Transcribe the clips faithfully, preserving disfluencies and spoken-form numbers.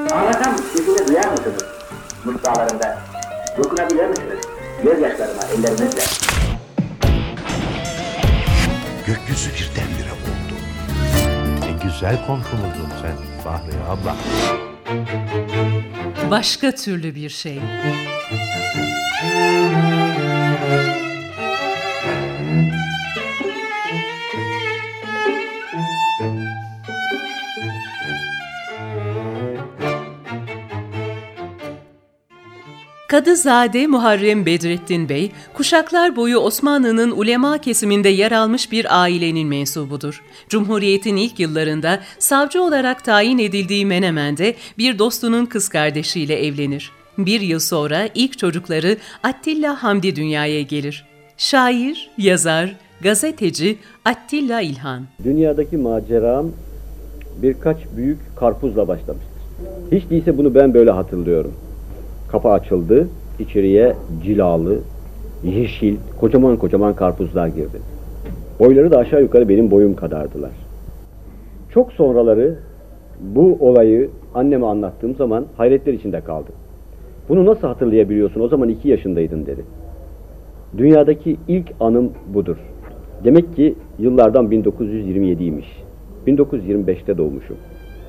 Ağlasam sesini duyar mısınız? Mutfağlarında dokunabilir misiniz? Gözyaşlarıma ellerinizle. Gökyüzü birdenbire oldu. Ne güzel komşumuzdun sen Fahriye abla. Başka türlü bir şey. Kadızade Muharrem Bedrettin Bey, kuşaklar boyu Osmanlı'nın ulema kesiminde yer almış bir ailenin mensubudur. Cumhuriyet'in ilk yıllarında savcı olarak tayin edildiği Menemen'de bir dostunun kız kardeşiyle evlenir. Bir yıl sonra ilk çocukları Attila Hamdi dünyaya gelir. Şair, yazar, gazeteci Attila İlhan. Dünyadaki maceram birkaç büyük karpuzla başlamıştır. Hiç değilse bunu ben böyle hatırlıyorum. Kapı açıldı, içeriye cilalı, yeşil, kocaman kocaman karpuzlar girdi. Boyları da aşağı yukarı benim boyum kadardılar. Çok sonraları bu olayı anneme anlattığım zaman hayretler içinde kaldı. Bunu nasıl hatırlayabiliyorsun, o zaman iki yaşındaydın dedi. Dünyadaki ilk anım budur. Demek ki yıllardan bin dokuz yüz yirmi yediymiş. bin dokuz yüz yirmi beşte doğmuşum.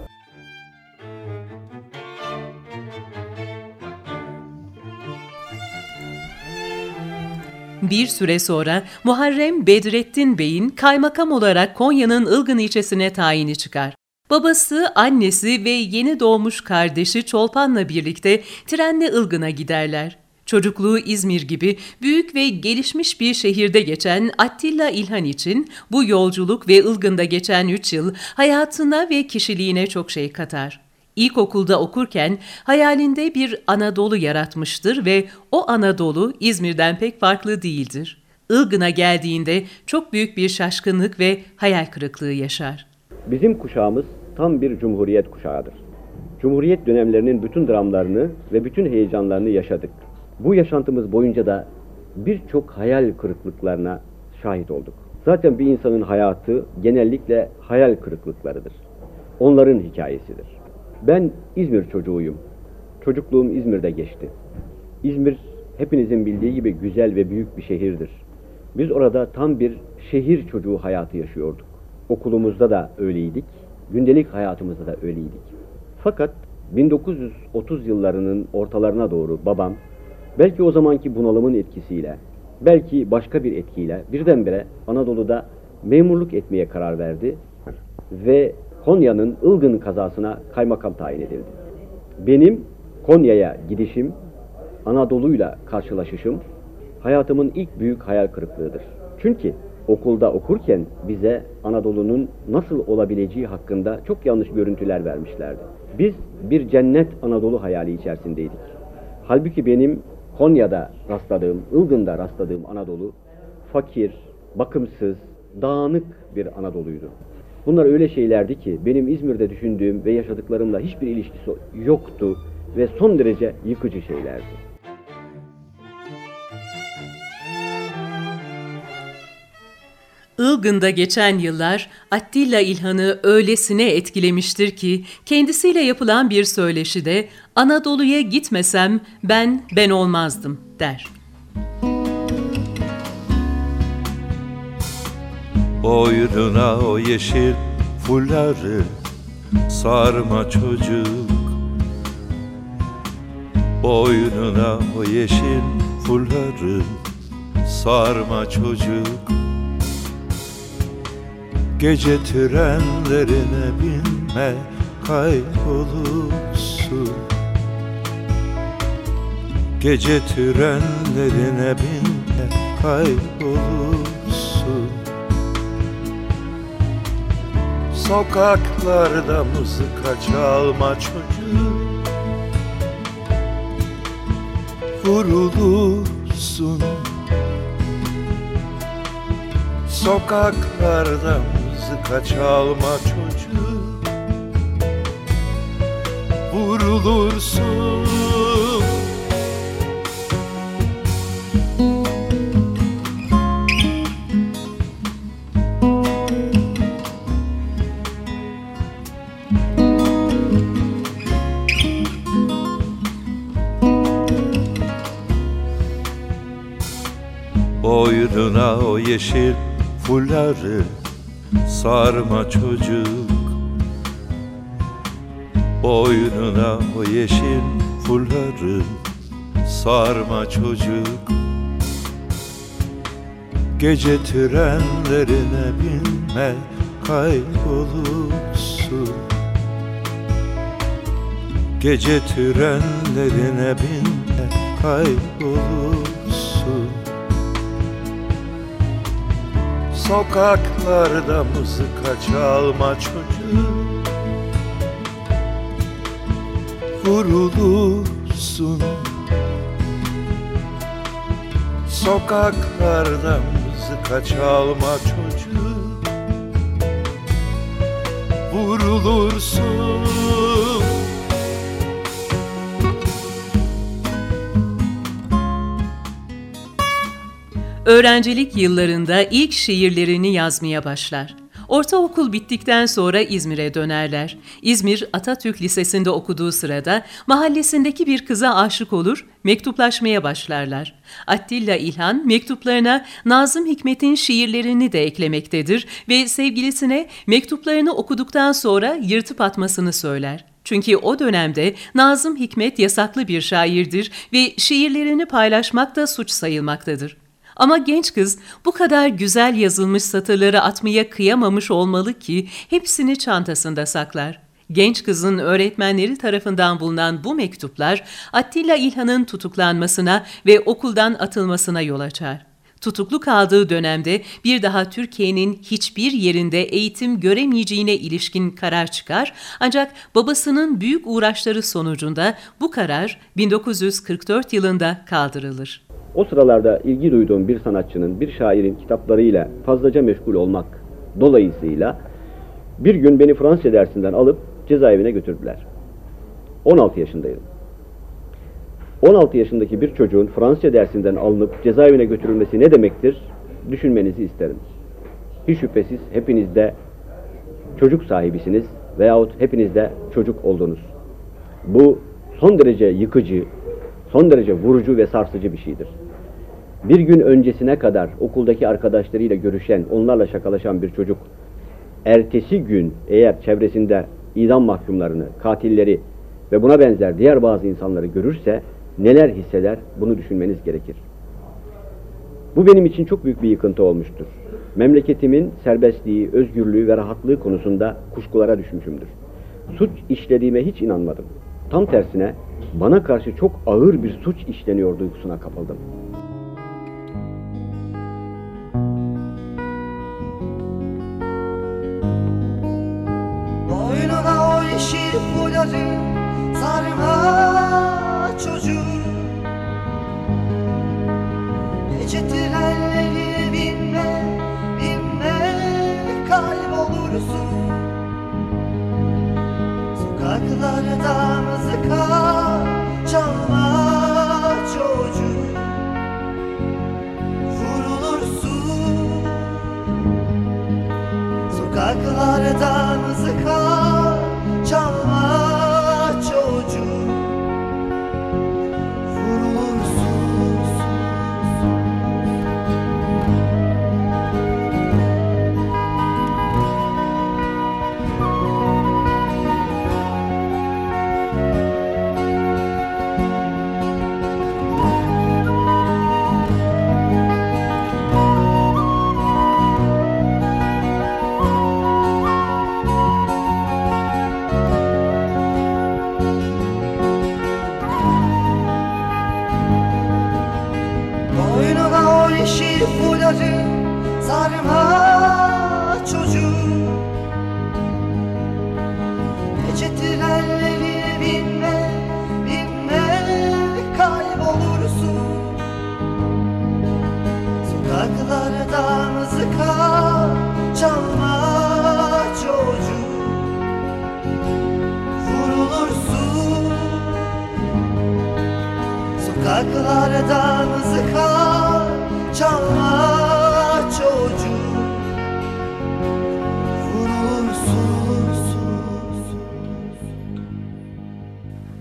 Bir süre sonra Muharrem Bedrettin Bey'in kaymakam olarak Konya'nın Ilgın ilçesine tayini çıkar. Babası, annesi ve yeni doğmuş kardeşi Çolpan'la birlikte trenle Ilgın'a giderler. Çocukluğu İzmir gibi büyük ve gelişmiş bir şehirde geçen Attila İlhan için bu yolculuk ve Ilgın'da geçen üç yıl hayatına ve kişiliğine çok şey katar. İlkokulda okurken hayalinde bir Anadolu yaratmıştır ve o Anadolu İzmir'den pek farklı değildir. Ilgın'a geldiğinde çok büyük bir şaşkınlık ve hayal kırıklığı yaşar. Bizim kuşağımız tam bir cumhuriyet kuşağıdır. Cumhuriyet dönemlerinin bütün dramlarını ve bütün heyecanlarını yaşadık. Bu yaşantımız boyunca da birçok hayal kırıklıklarına şahit olduk. Zaten bir insanın hayatı genellikle hayal kırıklıklarıdır. Onların hikayesidir. Ben İzmir çocuğuyum. Çocukluğum İzmir'de geçti. İzmir hepinizin bildiği gibi güzel ve büyük bir şehirdir. Biz orada tam bir şehir çocuğu hayatı yaşıyorduk. Okulumuzda da öyleydik, gündelik hayatımızda da öyleydik. Fakat bin dokuz yüz otuz yıllarının ortalarına doğru babam, belki o zamanki bunalımın etkisiyle, belki başka bir etkiyle birdenbire Anadolu'da memurluk etmeye karar verdi ve Konya'nın Ilgın kazasına kaymakam tayin edildi. Benim Konya'ya gidişim, Anadolu'yla karşılaşışım hayatımın ilk büyük hayal kırıklığıdır. Çünkü okulda okurken bize Anadolu'nun nasıl olabileceği hakkında çok yanlış görüntüler vermişlerdi. Biz bir cennet Anadolu hayali içerisindeydik. Halbuki benim Konya'da rastladığım, Ilgın'da rastladığım Anadolu fakir, bakımsız, dağınık bir Anadolu'ydu. Bunlar öyle şeylerdi ki benim İzmir'de düşündüğüm ve yaşadıklarımla hiçbir ilişkisi yoktu ve son derece yıkıcı şeylerdi. Ilgın'da geçen yıllar Attila İlhan'ı öylesine etkilemiştir ki kendisiyle yapılan bir söyleşide "Anadolu'ya gitmesem ben ben olmazdım" der. Boynuna o yeşil fulları sarma çocuk, boynuna o yeşil fulları sarma çocuk. Gece trenlerine binme, kaybolursun. Gece trenlerine binme, kaybolursun. Sokaklarda mızıka çalma çocuk, vurulursun. Sokaklarda mızıka çalma çocuk, vurulursun. Boynuna o yeşil fuları sarma çocuk. Boynuna o yeşil fuları sarma çocuk. Gece trenlerine binme, kaybolursun. Gece trenlerine binme, kaybolursun. Sokaklarda mızıka çalma çocuk, vurulursun. Sokaklarda mızıka çalma çocuk, vurulursun. Öğrencilik yıllarında ilk şiirlerini yazmaya başlar. Ortaokul bittikten sonra İzmir'e dönerler. İzmir Atatürk Lisesi'nde okuduğu sırada mahallesindeki bir kıza aşık olur, mektuplaşmaya başlarlar. Attila İlhan mektuplarına Nazım Hikmet'in şiirlerini de eklemektedir ve sevgilisine mektuplarını okuduktan sonra yırtıp atmasını söyler. Çünkü o dönemde Nazım Hikmet yasaklı bir şairdir ve şiirlerini paylaşmak da suç sayılmaktadır. Ama genç kız bu kadar güzel yazılmış satırları atmaya kıyamamış olmalı ki hepsini çantasında saklar. Genç kızın öğretmenleri tarafından bulunan bu mektuplar Attila İlhan'ın tutuklanmasına ve okuldan atılmasına yol açar. Tutuklu kaldığı dönemde bir daha Türkiye'nin hiçbir yerinde eğitim göremeyeceğine ilişkin karar çıkar, ancak babasının büyük uğraşları sonucunda bu karar bin dokuz yüz kırk dört yılında kaldırılır. O sıralarda ilgi duyduğum bir sanatçının, bir şairin kitaplarıyla fazlaca meşgul olmak dolayısıyla bir gün beni Fransızca dersinden alıp cezaevine götürdüler. on altı yaşındaydım. on altı yaşındaki bir çocuğun Fransızca dersinden alınıp cezaevine götürülmesi ne demektir düşünmenizi isterim. Hiç şüphesiz hepiniz de çocuk sahibisiniz veyahut hepiniz de çocuk oldunuz. Bu son derece yıkıcı, son derece vurucu ve sarsıcı bir şeydir. Bir gün öncesine kadar okuldaki arkadaşlarıyla görüşen, onlarla şakalaşan bir çocuk, ertesi gün eğer çevresinde idam mahkumlarını, katilleri ve buna benzer diğer bazı insanları görürse neler hisseder, bunu düşünmeniz gerekir. Bu benim için çok büyük bir yıkıntı olmuştur. Memleketimin serbestliği, özgürlüğü ve rahatlığı konusunda kuşkulara düşmüşümdür. Suç işlediğime hiç inanmadım. Tam tersine bana karşı çok ağır bir suç işleniyor duygusuna kapıldım. Boynuna o yeşil fuları sarma çocuğum. Gece trenlerine binme, binme kaybolursun. Sokaklarda mızıka çalma çocuğum, vurulursun. Sokaklarda mızıka çalma çocuğum, vurulursun. Boynuna o yeşil fuları sarma çocuğum. Gece trenlerine binme, binme kaybolursun. Sokaklarda mızıka çalma çocuğum, vurulursun. Sokaklarda mızıka çalma çocuğum, vurulursun.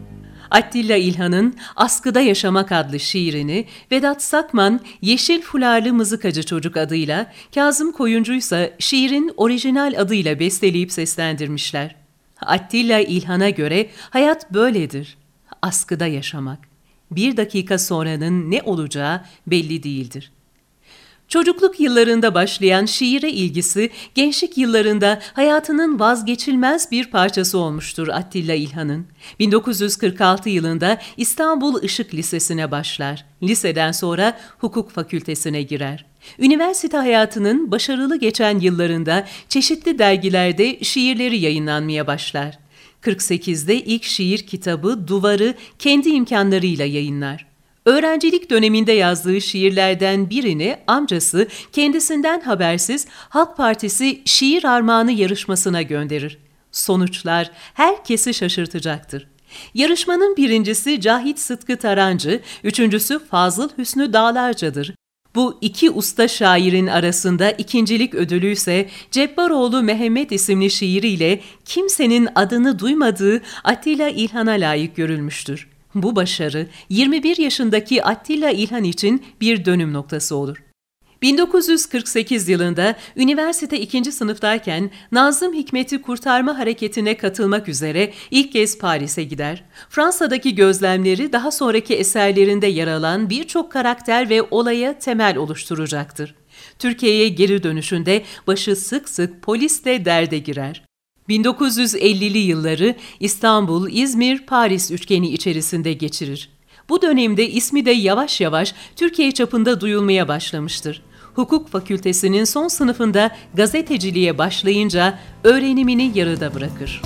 Attila İlhan'ın Askıda Yaşamak adlı şiirini Vedat Sakman Yeşil Fularlı Mızıkacı Çocuk adıyla, Kazım Koyuncu ise şiirin orijinal adıyla besteleyip seslendirmişler. Attila İlhan'a göre hayat böyledir. Askıda yaşamak. Bir dakika sonranın ne olacağı belli değildir. Çocukluk yıllarında başlayan şiire ilgisi, gençlik yıllarında hayatının vazgeçilmez bir parçası olmuştur Attila İlhan'ın. bin dokuz yüz kırk altı yılında İstanbul Işık Lisesi'ne başlar. Liseden sonra hukuk fakültesine girer. Üniversite hayatının başarılı geçen yıllarında çeşitli dergilerde şiirleri yayınlanmaya başlar. kırk sekizde ilk şiir kitabı Duvar'ı kendi imkanlarıyla yayınlar. Öğrencilik döneminde yazdığı şiirlerden birini amcası kendisinden habersiz Halk Partisi Şiir Armağanı yarışmasına gönderir. Sonuçlar herkesi şaşırtacaktır. Yarışmanın birincisi Cahit Sıtkı Tarancı, üçüncüsü Fazıl Hüsnü Dağlarca'dır. Bu iki usta şairin arasında ikincilik ödülü ise Cebbaroğlu Mehmet isimli şiiriyle kimsenin adını duymadığı Attila İlhan'a layık görülmüştür. Bu başarı yirmi bir yaşındaki Attila İlhan için bir dönüm noktası olur. bin dokuz yüz kırk sekiz yılında üniversite ikinci sınıftayken Nazım Hikmet'i kurtarma hareketine katılmak üzere ilk kez Paris'e gider. Fransa'daki gözlemleri daha sonraki eserlerinde yer alan birçok karakter ve olaya temel oluşturacaktır. Türkiye'ye geri dönüşünde başı sık sık polisle derde girer. bin dokuz yüz ellili yılları İstanbul, İzmir, Paris üçgeni içerisinde geçirir. Bu dönemde ismi de yavaş yavaş Türkiye çapında duyulmaya başlamıştır. Hukuk fakültesinin son sınıfında gazeteciliğe başlayınca öğrenimini yarıda bırakır.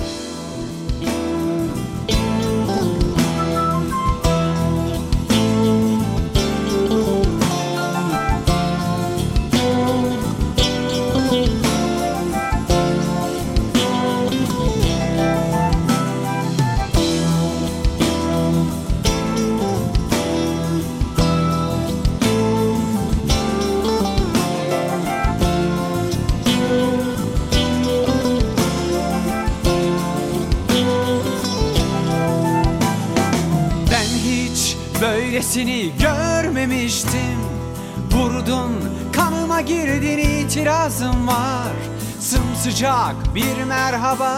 Böylesini görmemiştim. Vurdun kanıma girdin, itirazım var. Sımsıcak bir merhaba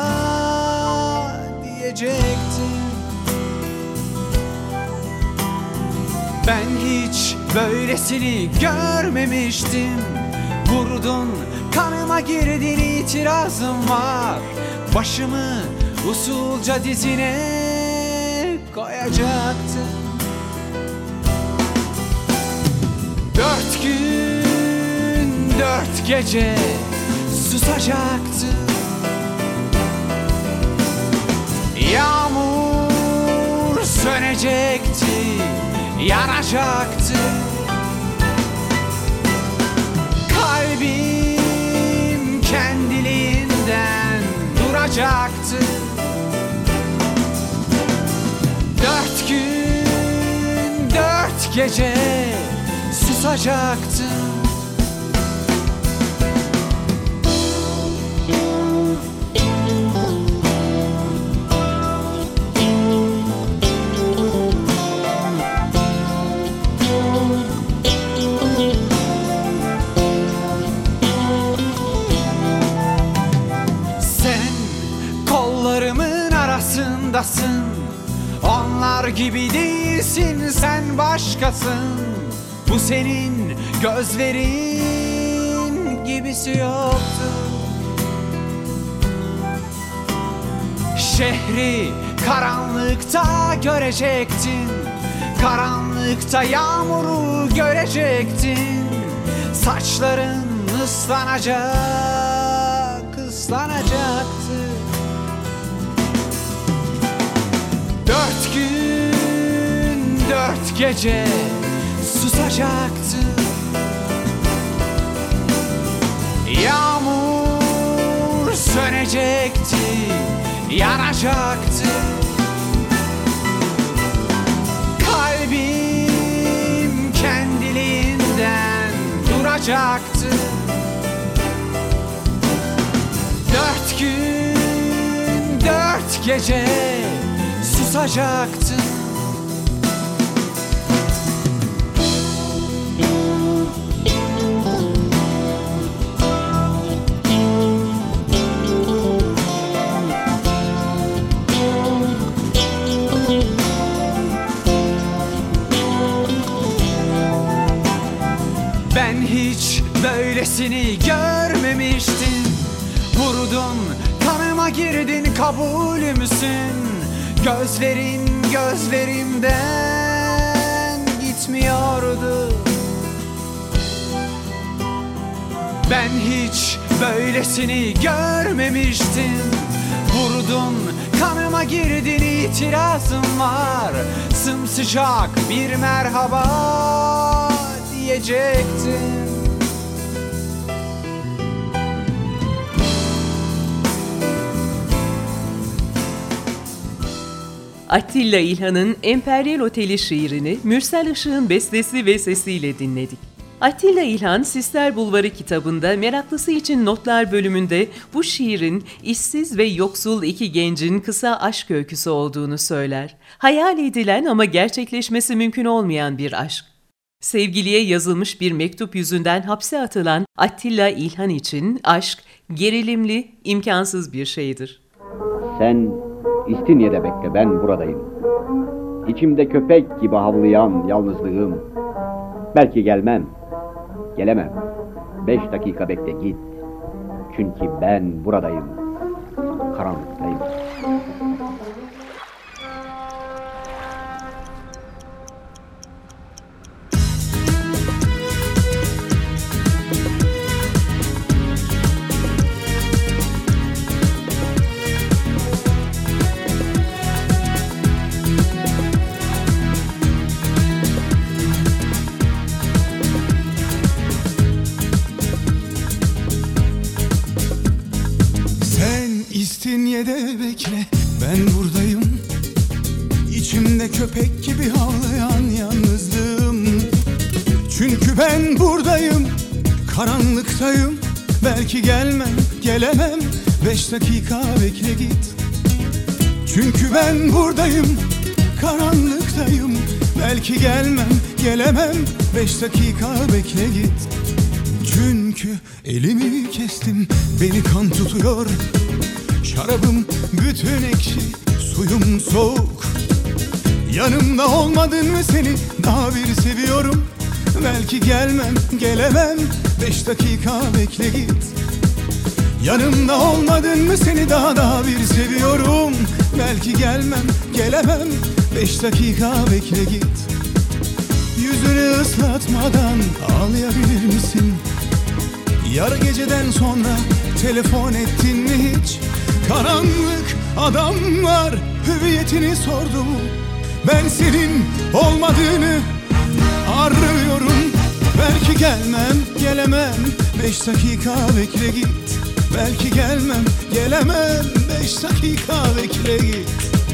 diyecektim. Ben hiç böylesini görmemiştim. Vurdun kanıma girdin, itirazım var. Başımı usulca dizine koyacaktım. Dört gün, dört gece susacaktı. Yağmur sönecekti, yanacaktı. Kalbim kendiliğinden duracaktı. Dört gün, dört gece susacaktım. Sen kollarımın arasındasın. Onlar gibi değilsin, sen başkasın. Bu senin gözlerin gibisi yoktu. Şehri karanlıkta görecektin. Karanlıkta yağmuru görecektin. Saçların ıslanacak, ıslanacaktı. Dört gün, dört gece susacaktı. Yağmur sönecekti, yanacaktı. Kalbim kendiliğinden duracaktı. Dört gün, dört gece susacaktım. Ben hiç böylesini görmemiştim. Vurdun, kanıma girdin, kabulümsün. Gözlerin gözlerimden gitmiyordu. Ben hiç böylesini görmemiştim. Vurdun, kanıma girdin, itirazım var. Sımsıcak bir merhaba diyecektim. Attila İlhan'ın Emperyal Oteli şiirini Mürsel Işık'ın bestesi ve sesiyle dinledik. Attila İlhan, Sisler Bulvarı kitabında Meraklısı için Notlar bölümünde bu şiirin işsiz ve yoksul iki gencin kısa aşk öyküsü olduğunu söyler. Hayal edilen ama gerçekleşmesi mümkün olmayan bir aşk. Sevgiliye yazılmış bir mektup yüzünden hapse atılan Attila İlhan için aşk gerilimli, imkansız bir şeydir. Sen İstinye'de bekle, ben buradayım. İçimde köpek gibi havlayan yalnızlığım. Belki gelmem, gelemem. Beş dakika bekle git. Çünkü ben buradayım. Karanlıktayım. İstinye'de bekle, ben buradayım. İçimde köpek gibi havlayan yalnızlığım. Çünkü ben buradayım, karanlıktayım. Belki gelmem, gelemem. Beş dakika bekle git. Çünkü ben buradayım, karanlıktayım. Belki gelmem, gelemem. Beş dakika bekle git. Çünkü elimi kestim, beni kan tutuyor. Şarabım bütün ekşi, suyum soğuk. Yanımda olmadın mı seni daha bir seviyorum. Belki gelmem, gelemem. Beş dakika bekle git. Yanımda olmadın mı seni daha daha bir seviyorum. Belki gelmem, gelemem. Beş dakika bekle git. Yüzünü ıslatmadan ağlayabilir misin? Yarı geceden sonra telefon ettin mi hiç? Karanlık adamlar hüviyetini sordu mu? Ben senin olmadığını arıyorum. Belki gelmem, gelemem. Beş dakika bekle git. Belki gelmem, gelemem. Beş dakika bekle git.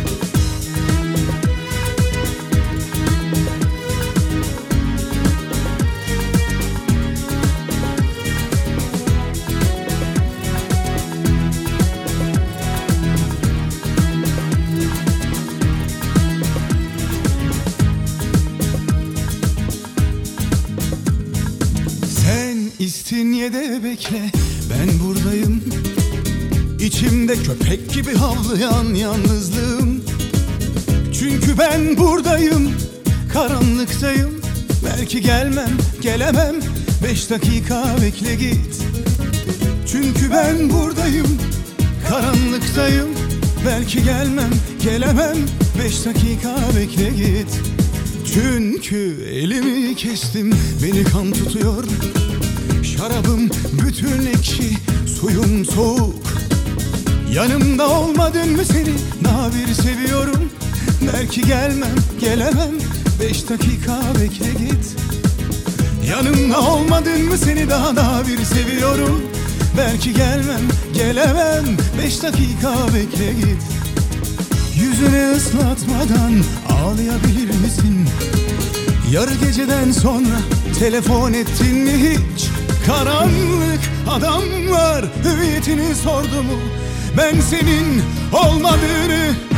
İstinye'de bekle, ben buradayım. İçimde köpek gibi havlayan yalnızlığım. Çünkü ben buradayım, karanlıktayım. Belki gelmem, gelemem. Beş dakika bekle git. Çünkü ben buradayım, karanlıktayım. Belki gelmem, gelemem. Beş dakika bekle git. Çünkü elimi kestim, beni kan tutuyor. Şarabım bütün ekşi, suyum soğuk. Yanımda olmadın mı seni daha bir seviyorum. Belki gelmem, gelemem. Beş dakika bekle git. Yanımda olmadın mı seni daha daha bir seviyorum. Belki gelmem, gelemem. Beş dakika bekle git. Yüzünü ıslatmadan ağlayabilir misin? Yarı geceden sonra telefon ettin mi hiç? Karanlık adamlar hüviyetini sordu mu? Ben senin olmadığını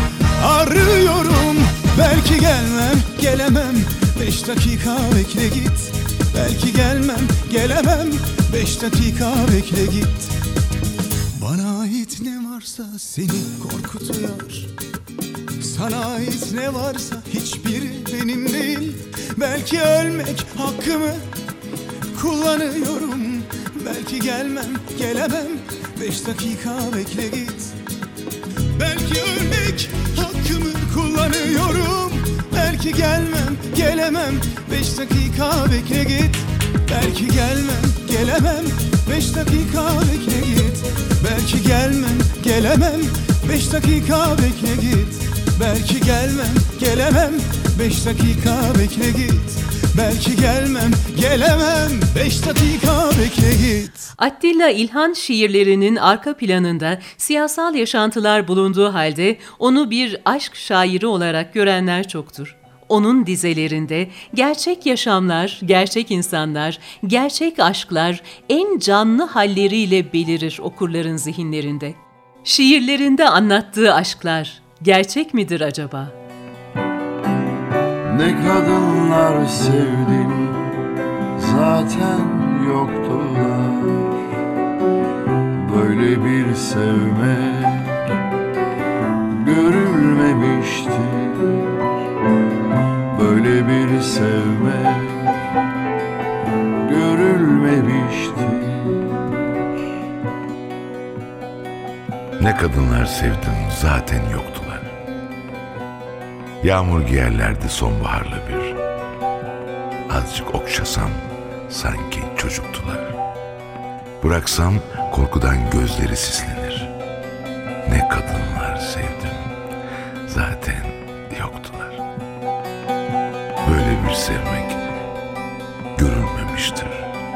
arıyorum. Belki gelmem, gelemem, beş dakika bekle git. Belki gelmem, gelemem, beş dakika bekle git. Bana ait ne varsa seni korkutuyor. Sana ait ne varsa hiçbiri benim değil. Belki ölmek hakkımı kullanıyorum. Belki gelmem, gelemem, beş dakika bekle git. Belki ölmek hakkımı kullanıyorum. Belki gelmem, gelemem, beş dakika bekle git. Belki gelmem, gelemem, beş dakika bekle git. Belki gelmem, gelemem, beş dakika bekle git. Belki gelmem, gelemem, beş dakika bekle git. Belki gelmem, gelemem, beş dakika bekle git. Attila İlhan şiirlerinin arka planında siyasal yaşantılar bulunduğu halde onu bir aşk şairi olarak görenler çoktur. Onun dizelerinde gerçek yaşamlar, gerçek insanlar, gerçek aşklar en canlı halleriyle belirir okurların zihinlerinde. Şiirlerinde anlattığı aşklar gerçek midir acaba? Ne kadınlar sevdim, zaten yoktular. Böyle bir sevmek görülmemiştir. Böyle bir sevmek görülmemiştir. Ne kadınlar sevdim zaten yoktular. Yağmur giyerlerdi sonbaharlı bir. Azıcık okşasam sanki çocuktular. Bıraksam korkudan gözleri sislenir. Ne kadınlar sevdim zaten yoktular. Böyle bir sevmek görülmemiştir.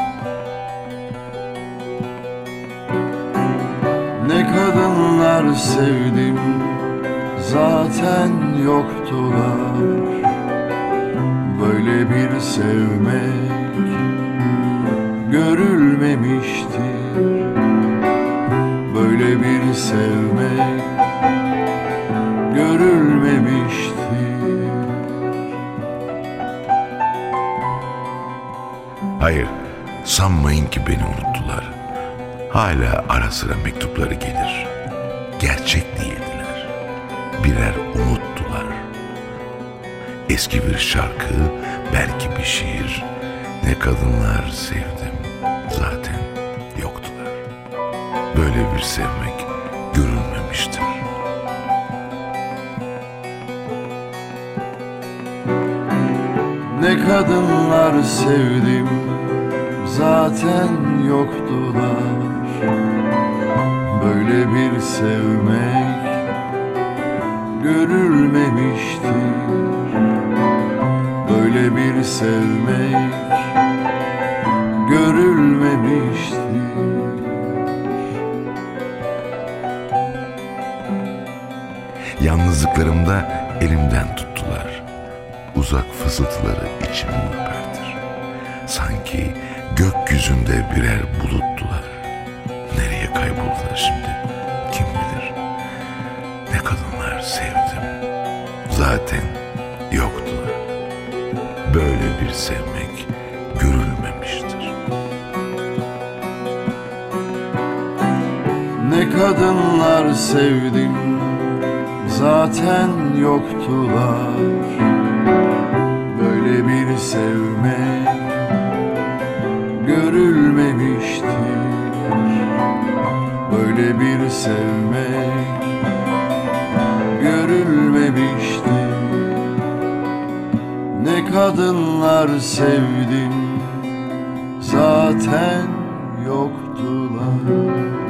Ne kadınlar sevdim, zaten yoktular. Böyle bir sevmek görülmemiştir. Böyle bir sevmek görülmemiştir. Hayır, sanmayın ki beni unuttular. Hala ara sıra mektupları gelir. Gerçek değildiler. Birer umuttular. Eski bir şarkı, belki bir şiir. Ne kadınlar sevdim, zaten yoktular. Böyle bir sevmek görülmemiştir. Ne kadınlar sevdim, zaten yoktular. Böyle bir sevmek görülmemiştir. Böyle bir sevmek görülmemiştir. Yalnızlıklarımda elimden tuttular. Uzak fısıltıları içimi ürpertir. Sanki gökyüzünde birer buluttular. Nereye kayboldular şimdi? Kim bilir? Ne kadınlar sevdim. Zaten yoktular. Böyle bir sevmek görülmemiştir. Ne kadınlar sevdim, zaten yoktular. Böyle bir sevmek görülmemiştir. Böyle bir sevmek görülmemiştir. Ne kadınlar sevdim, zaten yoktular.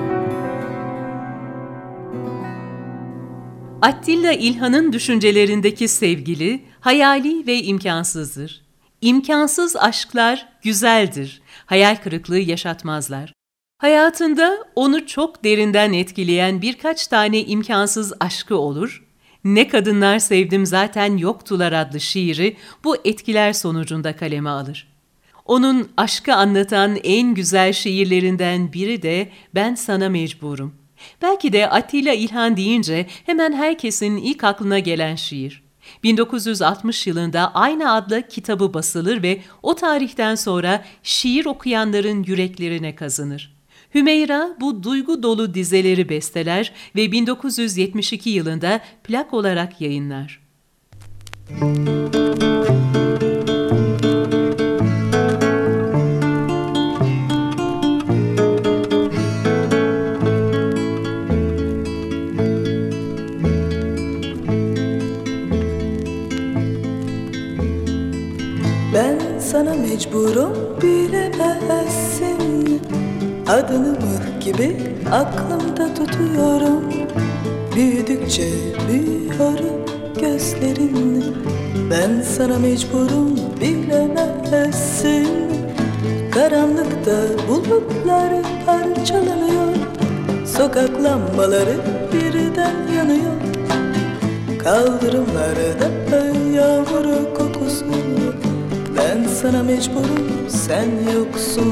Attila İlhan'ın düşüncelerindeki sevgili, hayali ve imkansızdır. İmkansız aşklar güzeldir, hayal kırıklığı yaşatmazlar. Hayatında onu çok derinden etkileyen birkaç tane imkansız aşkı olur. Ne kadınlar sevdim zaten yoktular adlı şiiri bu etkiler sonucunda kaleme alır. Onun aşkı anlatan en güzel şiirlerinden biri de Ben Sana Mecburum. Belki de Atilla İlhan deyince hemen herkesin ilk aklına gelen şiir. bin dokuz yüz altmış yılında aynı adla kitabı basılır ve o tarihten sonra şiir okuyanların yüreklerine kazınır. Hümeyra bu duygu dolu dizeleri besteler ve bin dokuz yüz yetmiş iki yılında plak olarak yayınlar. Ben sana mecburum bilemezsin. Adını mıh gibi aklımda tutuyorum. Büyüdükçe büyüyorum gözlerin. Ben sana mecburum bilemezsin. Karanlıkta bulutlar parçalanıyor. Sokak lambaları birden yanıyor. Kaldırımlarda yağmur kokusu. Ben sana mecburum, sen yoksun.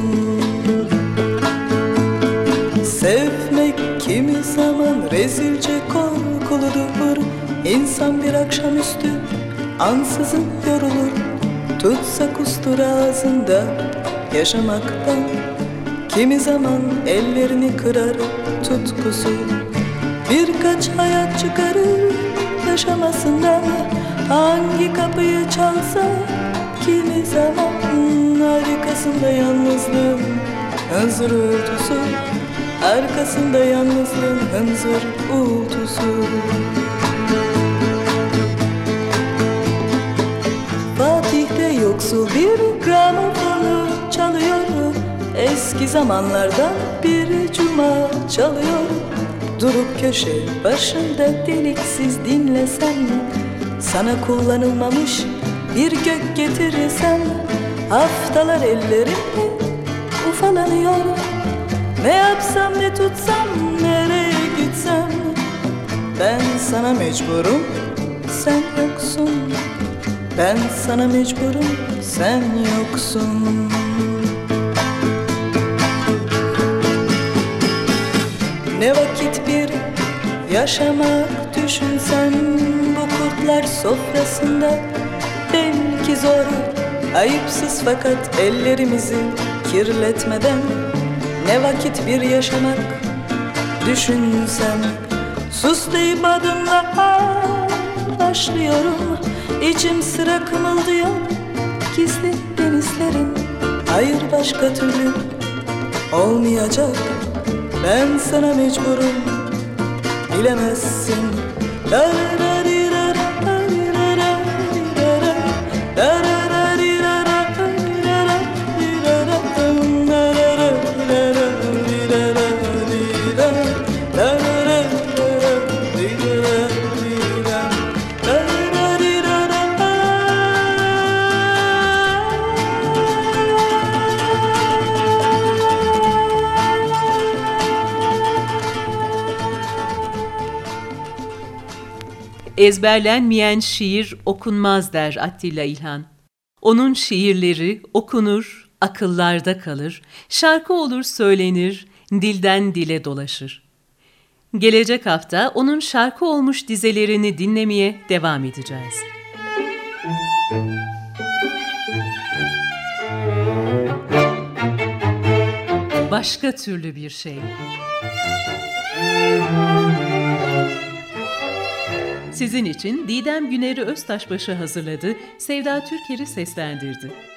Sevmek kimi zaman rezilce korkuludur. İnsan bir akşamüstü ansızın yorulur. Tutsa kustur ağzında yaşamaktan. Kimi zaman ellerini kırar tutkusu. Birkaç hayat çıkarır yaşamasından. Hangi kapıyı çalsa kimi zaman arkasında yalnızlığın hınzır uğultusu. Arkasında yalnızlığın hınzır uğultusu. Fatih'te yoksul bir gramofonu çalıyor. Eski zamanlardan bir cuma çalıyor. Durup köşe başında deliksiz dinlesen. Sana kullanılmamış bir gök getirirsen. Haftalar ellerimle ufalanıyor. Ne yapsam ne tutsam nereye gitsem. Ben sana mecburum sen yoksun. Ben sana mecburum sen yoksun. Ne vakit bir yaşamak düşünsen. Bu kurtlar sofrasında belki zor. Ayıpsız fakat ellerimizi kirletmeden. Ne vakit bir yaşamak düşünsem. Sus deyip adımla başlıyorum. İçim sıra kımıldıyor gizli denizlerin. Hayır başka türlü olmayacak. Ben sana mecburum bilemezsin. Ezberlenmeyen şiir okunmaz der Atilla İlhan. Onun şiirleri okunur, akıllarda kalır, şarkı olur söylenir, dilden dile dolaşır. Gelecek hafta onun şarkı olmuş dizelerini dinlemeye devam edeceğiz. Başka türlü bir şey. Sizin için Didem Güner'i Öztaşbaşı hazırladı, Sevda Türker'i seslendirdi.